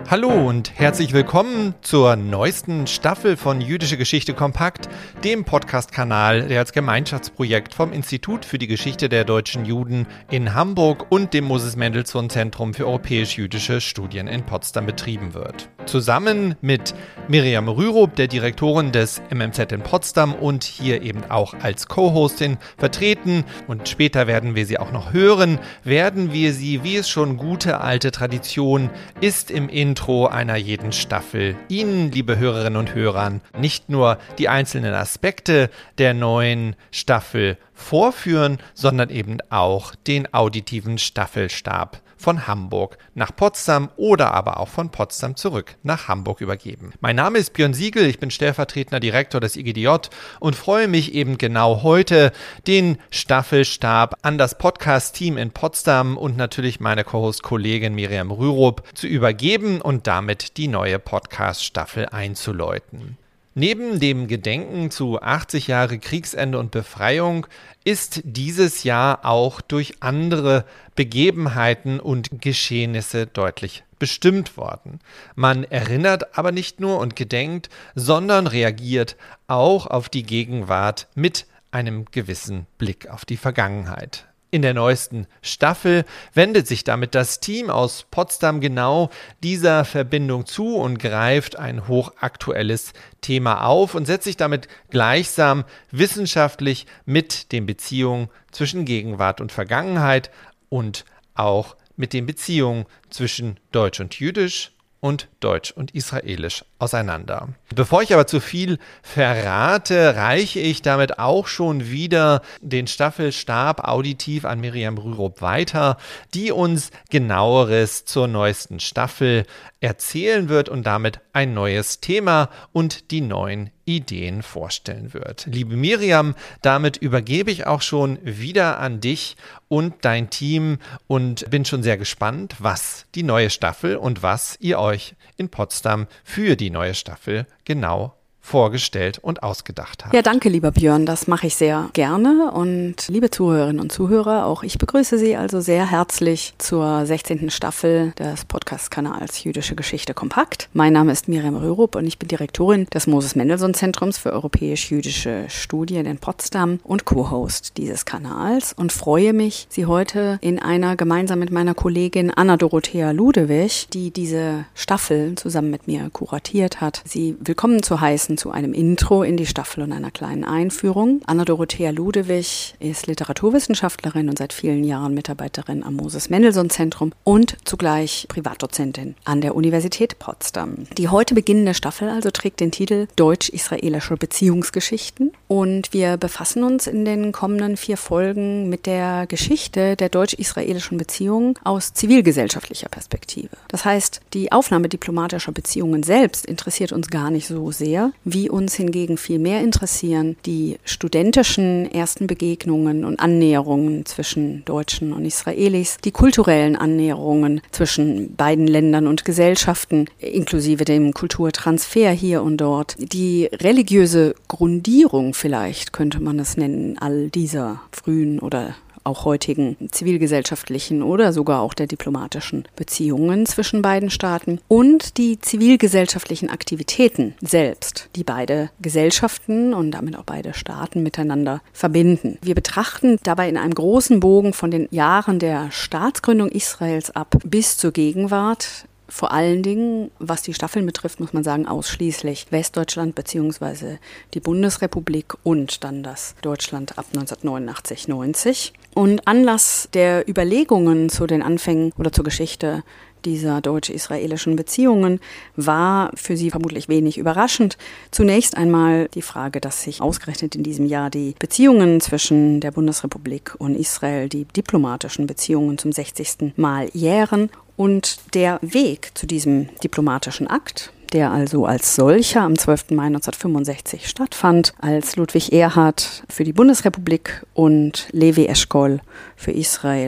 Hallo und herzlich willkommen zur neuesten Staffel von Jüdische Geschichte Kompakt, dem Podcast-Kanal, der als Gemeinschaftsprojekt vom Institut für die Geschichte der deutschen Juden in Hamburg und dem Moses-Mendelssohn-Zentrum für europäisch-jüdische Studien in Potsdam betrieben wird. Zusammen mit Miriam Rürup, der Direktorin des MMZ in Potsdam und hier eben auch als Co-Hostin vertreten, und später werden wir sie auch noch hören, werden wir sie, wie es schon gute alte Tradition ist, im Intro einer jeden Staffel Ihnen, liebe Hörerinnen und Hörer, nicht nur die einzelnen Aspekte der neuen Staffel vorführen, sondern eben auch den auditiven Staffelstab von Hamburg nach Potsdam oder aber auch von Potsdam zurück nach Hamburg übergeben. Mein Name ist Björn Siegel, ich bin stellvertretender Direktor des IGDJ und freue mich eben genau heute, den Staffelstab an das Podcast-Team in Potsdam und natürlich meine Co-Host-Kollegin Miriam Rürup zu übergeben und damit die neue Podcast-Staffel einzuläuten. Neben dem Gedenken zu 80 Jahre Kriegsende und Befreiung ist dieses Jahr auch durch andere Begebenheiten und Geschehnisse deutlich bestimmt worden. Man erinnert aber nicht nur und gedenkt, sondern reagiert auch auf die Gegenwart mit einem gewissen Blick auf die Vergangenheit. In der neuesten Staffel wendet sich damit das Team aus Potsdam genau dieser Verbindung zu und greift ein hochaktuelles Thema auf und setzt sich damit gleichsam wissenschaftlich mit den Beziehungen zwischen Gegenwart und Vergangenheit und auch mit den Beziehungen zwischen Deutsch und Jüdisch und Deutsch und Israelisch auseinander. Bevor ich aber zu viel verrate, reiche ich damit auch schon wieder den Staffelstab auditiv an Miriam Rürup weiter, die uns Genaueres zur neuesten Staffel erzählen wird und damit ein neues Thema und die neuen Ideen vorstellen wird. Liebe Miriam, damit übergebe ich auch schon wieder an dich und dein Team und bin schon sehr gespannt, was die neue Staffel und was ihr euch in Potsdam für die neue Staffel genau vorgestellt und ausgedacht habt. Ja, danke, lieber Björn, das mache ich sehr gerne. Und liebe Zuhörerinnen und Zuhörer, auch ich begrüße Sie also sehr herzlich zur 16. Staffel des Podcast-Kanals Jüdische Geschichte Kompakt. Mein Name ist Miriam Rürup und ich bin Direktorin des Moses-Mendelssohn-Zentrums für europäisch-jüdische Studien in Potsdam und Co-Host dieses Kanals und freue mich, Sie heute in einer gemeinsam mit meiner Kollegin Anna-Dorothea Ludewig, die diese Staffel zusammen mit mir kuratiert hat, Sie willkommen zu heißen zu einem Intro in die Staffel und einer kleinen Einführung. Anna-Dorothea Ludewig ist Literaturwissenschaftlerin und seit vielen Jahren Mitarbeiterin am Moses-Mendelssohn-Zentrum und zugleich Privatdozentin an der Universität Potsdam. Die heute beginnende Staffel also trägt den Titel Deutsch-israelische Beziehungsgeschichten und wir befassen uns in den kommenden 4 Folgen mit der Geschichte der deutsch-israelischen Beziehungen aus zivilgesellschaftlicher Perspektive. Das heißt, die Aufnahme diplomatischer Beziehungen selbst interessiert uns gar nicht so sehr, wie uns hingegen viel mehr interessieren die studentischen ersten Begegnungen und Annäherungen zwischen Deutschen und Israelis, die kulturellen Annäherungen zwischen beiden Ländern und Gesellschaften, inklusive dem Kulturtransfer hier und dort, die religiöse Grundierung vielleicht, könnte man es nennen, all dieser frühen oder auch heutigen zivilgesellschaftlichen oder sogar auch der diplomatischen Beziehungen zwischen beiden Staaten und die zivilgesellschaftlichen Aktivitäten selbst, die beide Gesellschaften und damit auch beide Staaten miteinander verbinden. Wir betrachten dabei in einem großen Bogen von den Jahren der Staatsgründung Israels ab bis zur Gegenwart vor allen Dingen, was die Staffeln betrifft, muss man sagen, ausschließlich Westdeutschland bzw. die Bundesrepublik und dann das Deutschland ab 1989-90. Und Anlass der Überlegungen zu den Anfängen oder zur Geschichte dieser deutsch-israelischen Beziehungen war für Sie vermutlich wenig überraschend. Zunächst einmal die Frage, dass sich ausgerechnet in diesem Jahr die Beziehungen zwischen der Bundesrepublik und Israel, die diplomatischen Beziehungen zum 60. Mal jähren. Und der Weg zu diesem diplomatischen Akt, der also als solcher am 12. Mai 1965 stattfand, als Ludwig Erhard für die Bundesrepublik und Levi Eshkol für Israel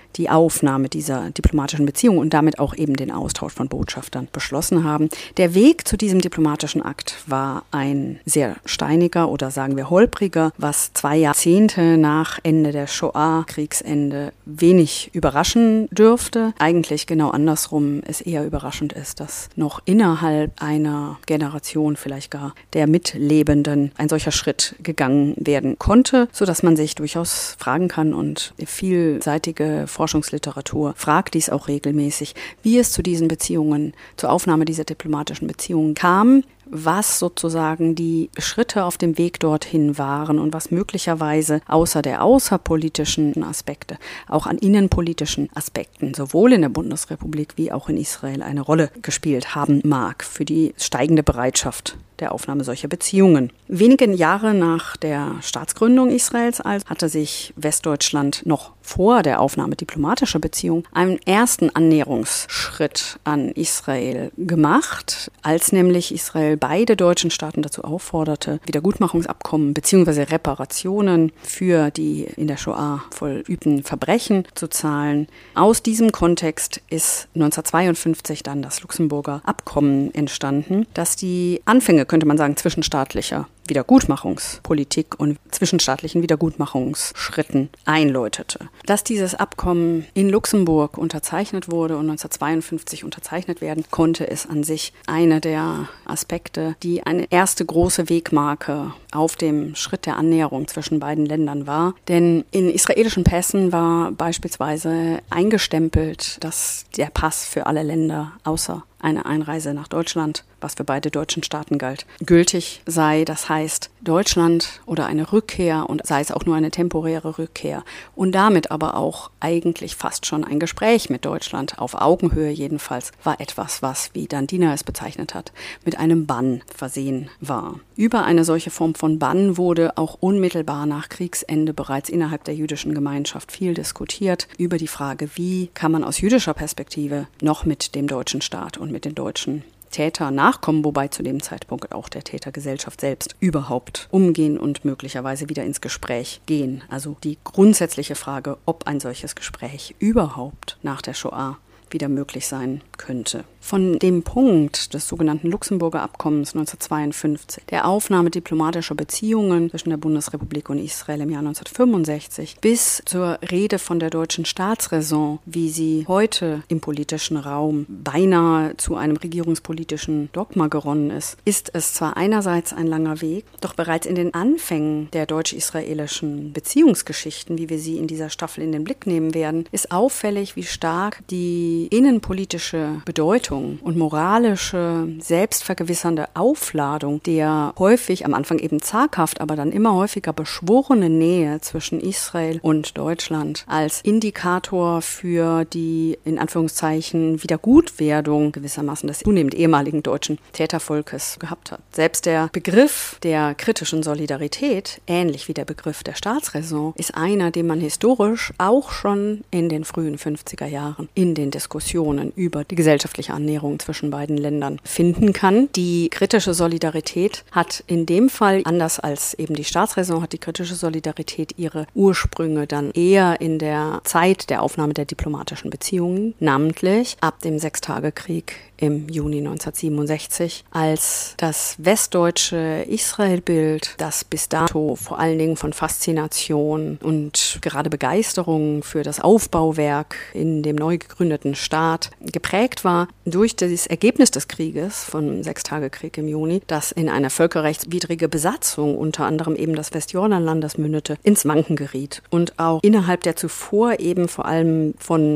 die Aufnahme dieser diplomatischen Beziehung und damit auch eben den Austausch von Botschaftern beschlossen haben. Der Weg zu diesem diplomatischen Akt war ein sehr steiniger oder sagen wir holpriger, was 2 Jahrzehnte nach Ende der Shoah, Kriegsende, wenig überraschen dürfte. Eigentlich genau andersrum es eher überraschend ist, dass noch innerhalb einer Generation, vielleicht gar der Mitlebenden, ein solcher Schritt gegangen werden konnte, sodass man sich durchaus fragen kann und vielseitige Forschungsliteratur fragt dies auch regelmäßig, wie es zu diesen Beziehungen, zur Aufnahme dieser diplomatischen Beziehungen kam, was sozusagen die Schritte auf dem Weg dorthin waren und was möglicherweise außer der außerpolitischen Aspekte auch an innenpolitischen Aspekten sowohl in der Bundesrepublik wie auch in Israel eine Rolle gespielt haben mag für die steigende Bereitschaft der Aufnahme solcher Beziehungen. Wenige Jahre nach der Staatsgründung Israels hatte sich Westdeutschland noch vor der Aufnahme diplomatischer Beziehungen einen ersten Annäherungsschritt an Israel gemacht, als nämlich Israel beide deutschen Staaten dazu aufforderte, Wiedergutmachungsabkommen bzw. Reparationen für die in der Shoah vollübten Verbrechen zu zahlen. Aus diesem Kontext ist 1952 dann das Luxemburger Abkommen entstanden, das die Anfänge, könnte man sagen, zwischenstaatlicher Wiedergutmachungspolitik und zwischenstaatlichen Wiedergutmachungsschritten einläutete. Dass dieses Abkommen in Luxemburg unterzeichnet wurde und 1952 unterzeichnet werden konnte, ist an sich einer der Aspekte, die eine erste große Wegmarke auf dem Schritt der Annäherung zwischen beiden Ländern war. Denn in israelischen Pässen war beispielsweise eingestempelt, dass der Pass für alle Länder außer eine Einreise nach Deutschland, was für beide deutschen Staaten galt, gültig sei. Das heißt, Deutschland oder eine Rückkehr und sei es auch nur eine temporäre Rückkehr und damit aber auch eigentlich fast schon ein Gespräch mit Deutschland, auf Augenhöhe jedenfalls, war etwas, was, wie Dandiner es bezeichnet hat, mit einem Bann versehen war. Über eine solche Form von Bann wurde auch unmittelbar nach Kriegsende bereits innerhalb der jüdischen Gemeinschaft viel diskutiert über die Frage, wie kann man aus jüdischer Perspektive noch mit dem deutschen Staat und mit den deutschen Täter nachkommen, wobei zu dem Zeitpunkt auch der Tätergesellschaft selbst überhaupt umgehen und möglicherweise wieder ins Gespräch gehen. Also die grundsätzliche Frage, ob ein solches Gespräch überhaupt nach der Shoah wieder möglich sein könnte. Von dem Punkt des sogenannten Luxemburger Abkommens 1952, der Aufnahme diplomatischer Beziehungen zwischen der Bundesrepublik und Israel im Jahr 1965, bis zur Rede von der deutschen Staatsräson, wie sie heute im politischen Raum beinahe zu einem regierungspolitischen Dogma geronnen ist es zwar einerseits ein langer Weg, doch bereits in den Anfängen der deutsch-israelischen Beziehungsgeschichten, wie wir sie in dieser Staffel in den Blick nehmen werden, ist auffällig, wie stark die innenpolitische Bedeutung und moralische, selbstvergewissernde Aufladung der häufig, am Anfang eben zaghaft, aber dann immer häufiger beschworene Nähe zwischen Israel und Deutschland als Indikator für die, in Anführungszeichen, Wiedergutwerdung gewissermaßen des zunehmend ehemaligen deutschen Tätervolkes gehabt hat. Selbst der Begriff der kritischen Solidarität, ähnlich wie der Begriff der Staatsräson, ist einer, den man historisch auch schon in den frühen 50er Jahren in den Diskussionen über die gesellschaftliche Annäherung zwischen beiden Ländern finden kann. Die kritische Solidarität hat in dem Fall, anders als eben die Staatsräson, hat die kritische Solidarität ihre Ursprünge dann eher in der Zeit der Aufnahme der diplomatischen Beziehungen, namentlich ab dem Sechstagekrieg im Juni 1967, als das westdeutsche Israelbild, das bis dato vor allen Dingen von Faszination und gerade Begeisterung für das Aufbauwerk in dem neu gegründeten Staat geprägt war, durch das Ergebnis des Krieges, vom Sechstagekrieg im Juni, das in eine völkerrechtswidrige Besatzung, unter anderem eben des Westjordanlandes mündete, ins Wanken geriet und auch innerhalb der zuvor eben vor allem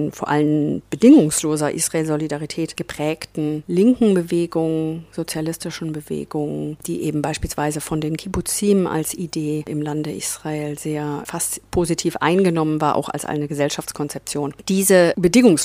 bedingungsloser Israel-Solidarität geprägten linken Bewegungen, sozialistischen Bewegungen, die eben beispielsweise von den Kibbuzim als Idee im Lande Israel sehr fast positiv eingenommen war, auch als eine Gesellschaftskonzeption. Diese bedingungslose Israel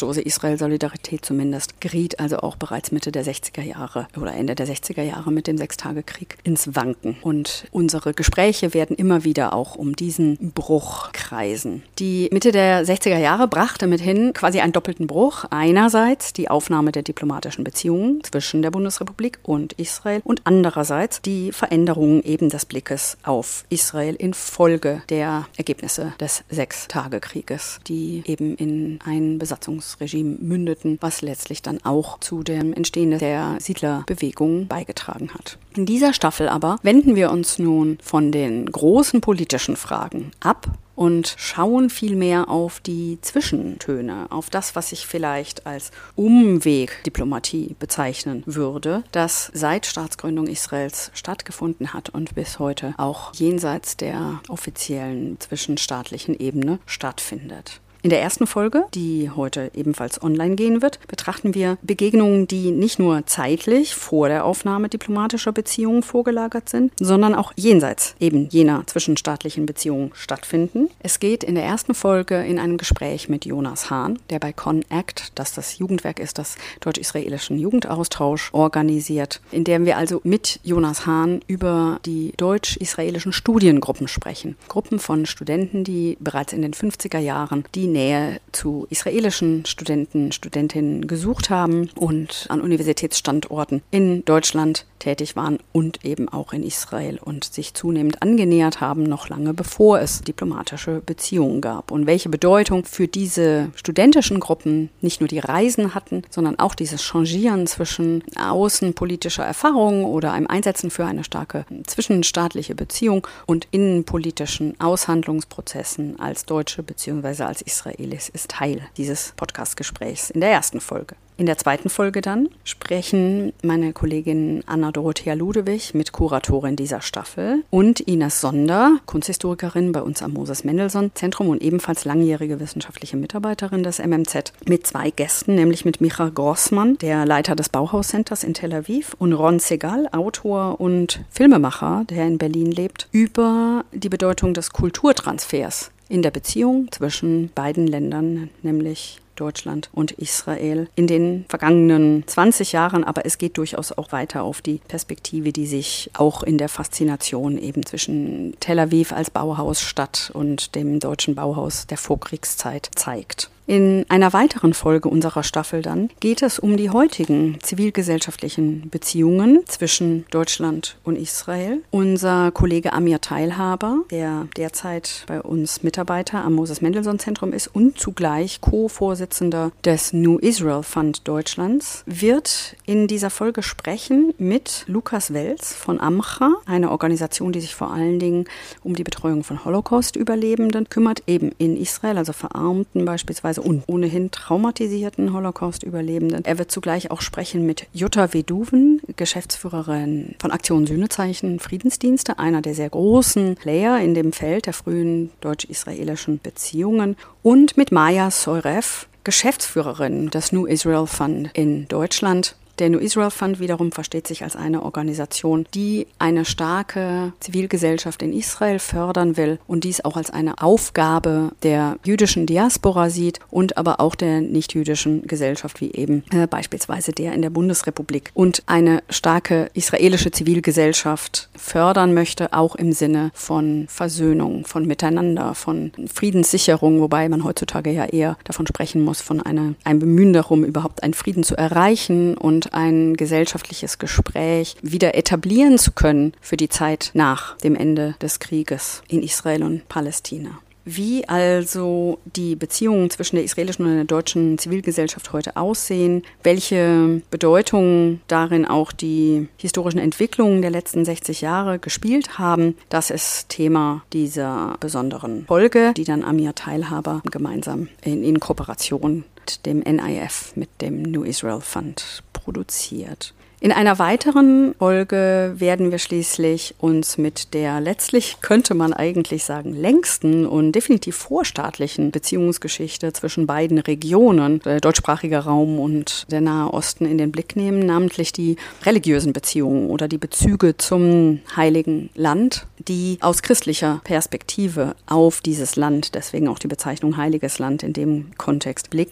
Israel-Solidarität zumindest, geriet also auch bereits Mitte der 60er Jahre oder Ende der 60er Jahre mit dem Sechstagekrieg ins Wanken. Und unsere Gespräche werden immer wieder auch um diesen Bruch kreisen. Die Mitte der 60er Jahre brachte mithin quasi einen doppelten Bruch. Einerseits die Aufnahme der diplomatischen Beziehungen zwischen der Bundesrepublik und Israel und andererseits die Veränderung eben des Blickes auf Israel infolge der Ergebnisse des Sechstagekrieges, die eben in ein Besatzungsregime mündeten, was letztlich dann auch zu dem Entstehen der Siedlerbewegung beigetragen hat. In dieser Staffel aber wenden wir uns nun von den großen politischen Fragen ab und schauen vielmehr auf die Zwischentöne, auf das, was ich vielleicht als Umwegdiplomatie bezeichnen würde, das seit Staatsgründung Israels stattgefunden hat und bis heute auch jenseits der offiziellen zwischenstaatlichen Ebene stattfindet. In der ersten Folge, die heute ebenfalls online gehen wird, betrachten wir Begegnungen, die nicht nur zeitlich vor der Aufnahme diplomatischer Beziehungen vorgelagert sind, sondern auch jenseits eben jener zwischenstaatlichen Beziehungen stattfinden. Es geht in der ersten Folge in einem Gespräch mit Jonas Hahn, der bei ConAct, das Jugendwerk ist, das deutsch-israelischen Jugendaustausch, organisiert, in dem wir also mit Jonas Hahn über die deutsch-israelischen Studiengruppen sprechen. Gruppen von Studenten, die bereits in den 50er Jahren die Nähe zu israelischen Studenten, Studentinnen gesucht haben und an Universitätsstandorten in Deutschland tätig waren und eben auch in Israel und sich zunehmend angenähert haben, noch lange bevor es diplomatische Beziehungen gab. Und welche Bedeutung für diese studentischen Gruppen nicht nur die Reisen hatten, sondern auch dieses Changieren zwischen außenpolitischer Erfahrung oder einem Einsetzen für eine starke zwischenstaatliche Beziehung und innenpolitischen Aushandlungsprozessen als Deutsche bzw. als Israelis ist Teil dieses Podcast-Gesprächs in der ersten Folge. In der zweiten Folge dann sprechen meine Kollegin Anna-Dorothea Ludewig mit Kuratorin dieser Staffel und Ines Sonder, Kunsthistorikerin bei uns am Moses-Mendelssohn-Zentrum und ebenfalls langjährige wissenschaftliche Mitarbeiterin des MMZ, mit zwei Gästen, nämlich mit Micha Grossmann, der Leiter des Bauhaus-Centers in Tel Aviv, und Ron Segal, Autor und Filmemacher, der in Berlin lebt, über die Bedeutung des Kulturtransfers in der Beziehung zwischen beiden Ländern, nämlich Deutschland und Israel in den vergangenen 20 Jahren, aber es geht durchaus auch weiter auf die Perspektive, die sich auch in der Faszination eben zwischen Tel Aviv als Bauhausstadt und dem deutschen Bauhaus der Vorkriegszeit zeigt. In einer weiteren Folge unserer Staffel dann geht es um die heutigen zivilgesellschaftlichen Beziehungen zwischen Deutschland und Israel. Unser Kollege Amir Teilhaber, der derzeit bei uns Mitarbeiter am Moses-Mendelssohn-Zentrum ist und zugleich Co-Vorsitzender des New Israel Fund Deutschlands, wird in dieser Folge sprechen mit Lukas Wels von Amcha, eine Organisation, die sich vor allen Dingen um die Betreuung von Holocaust-Überlebenden kümmert, eben in Israel, also Verarmten beispielsweise und ohnehin traumatisierten Holocaust-Überlebenden. Er wird zugleich auch sprechen mit Jutta Veduven, Geschäftsführerin von Aktion Sühnezeichen Friedensdienste, einer der sehr großen Player in dem Feld der frühen deutsch-israelischen Beziehungen, und mit Maya Soirev, Geschäftsführerin des New Israel Fund in Deutschland. Der New Israel Fund wiederum versteht sich als eine Organisation, die eine starke Zivilgesellschaft in Israel fördern will und dies auch als eine Aufgabe der jüdischen Diaspora sieht und aber auch der nichtjüdischen Gesellschaft, wie eben beispielsweise der in der Bundesrepublik, und eine starke israelische Zivilgesellschaft fördern möchte, auch im Sinne von Versöhnung, von Miteinander, von Friedenssicherung, wobei man heutzutage ja eher davon sprechen muss, von einem Bemühen darum, überhaupt einen Frieden zu erreichen und ein gesellschaftliches Gespräch wieder etablieren zu können für die Zeit nach dem Ende des Krieges in Israel und Palästina. Wie also die Beziehungen zwischen der israelischen und der deutschen Zivilgesellschaft heute aussehen, welche Bedeutung darin auch die historischen Entwicklungen der letzten 60 Jahre gespielt haben, das ist Thema dieser besonderen Folge, die dann Amir Teilhaber gemeinsam in Kooperation mit dem NIF, mit dem New Israel Fund, produziert. In einer weiteren Folge werden wir schließlich uns mit der letztlich, könnte man eigentlich sagen, längsten und definitiv vorstaatlichen Beziehungsgeschichte zwischen beiden Regionen, der deutschsprachige Raum und der Nahe Osten, in den Blick nehmen, namentlich die religiösen Beziehungen oder die Bezüge zum Heiligen Land, die aus christlicher Perspektive auf dieses Land, deswegen auch die Bezeichnung Heiliges Land in dem Kontext blicken.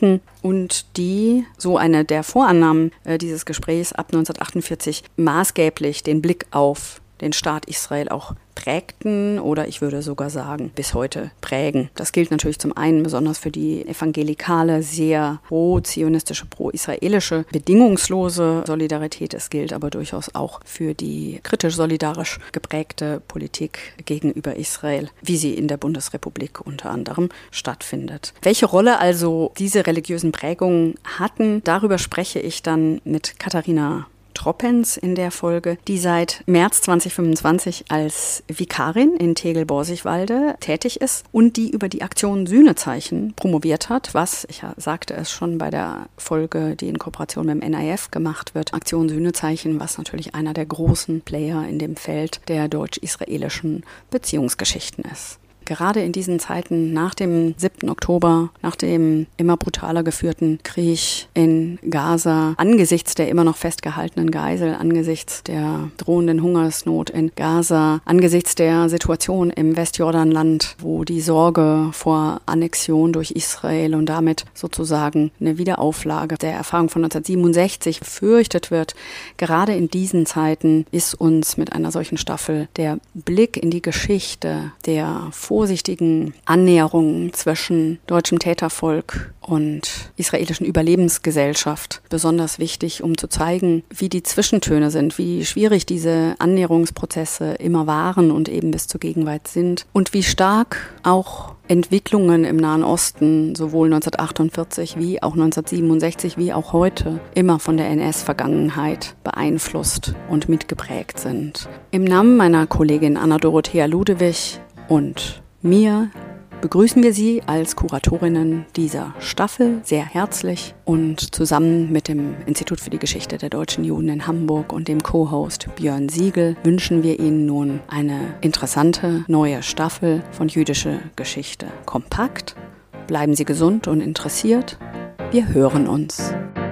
und die, so eine der Vorannahmen dieses Gesprächs ab 1948, maßgeblich den Blick auf den Staat Israel auch prägten oder ich würde sogar sagen, bis heute prägen. Das gilt natürlich zum einen besonders für die evangelikale, sehr pro-zionistische, pro-israelische, bedingungslose Solidarität. Es gilt aber durchaus auch für die kritisch-solidarisch geprägte Politik gegenüber Israel, wie sie in der Bundesrepublik unter anderem stattfindet. Welche Rolle also diese religiösen Prägungen hatten, darüber spreche ich dann mit Katharina Troppens in der Folge, die seit März 2025 als Vikarin in Tegel-Borsigwalde tätig ist und die über die Aktion Sühnezeichen promoviert hat, was, ich sagte es schon bei der Folge, die in Kooperation mit dem NIF gemacht wird, Aktion Sühnezeichen, was natürlich einer der großen Player in dem Feld der deutsch-israelischen Beziehungsgeschichten ist. Gerade in diesen Zeiten nach dem 7. Oktober, nach dem immer brutaler geführten Krieg in Gaza, angesichts der immer noch festgehaltenen Geisel, angesichts der drohenden Hungersnot in Gaza, angesichts der Situation im Westjordanland, wo die Sorge vor Annexion durch Israel und damit sozusagen eine Wiederauflage der Erfahrung von 1967 befürchtet wird, gerade in diesen Zeiten ist uns mit einer solchen Staffel der Blick in die Geschichte der vorsichtigen Annäherungen zwischen deutschem Tätervolk und israelischen Überlebensgesellschaft besonders wichtig, um zu zeigen, wie die Zwischentöne sind, wie schwierig diese Annäherungsprozesse immer waren und eben bis zur Gegenwart sind und wie stark auch Entwicklungen im Nahen Osten, sowohl 1948 wie auch 1967 wie auch heute, immer von der NS-Vergangenheit beeinflusst und mitgeprägt sind. Im Namen meiner Kollegin Anna-Dorothea Ludewig und mir begrüßen wir Sie als Kuratorinnen dieser Staffel sehr herzlich und zusammen mit dem Institut für die Geschichte der deutschen Juden in Hamburg und dem Co-Host Björn Siegel wünschen wir Ihnen nun eine interessante neue Staffel von Jüdische Geschichte kompakt. Bleiben Sie gesund und interessiert. Wir hören uns.